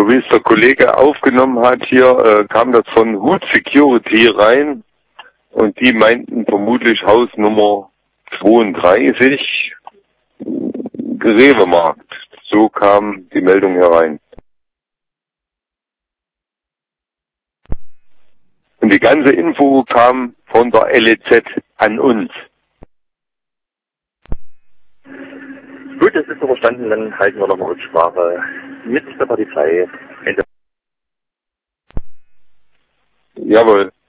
So wie es der Kollege aufgenommen hat hier, kam das von Hood Security rein und die meinten vermutlich Hausnummer 32, Rewe-Markt. So kam die Meldung herein. Und die ganze Info kam von der LEZ an uns. Gut, das ist so verstanden, dann halten wir nochmal Rücksprache mit der Polizei. Jawohl.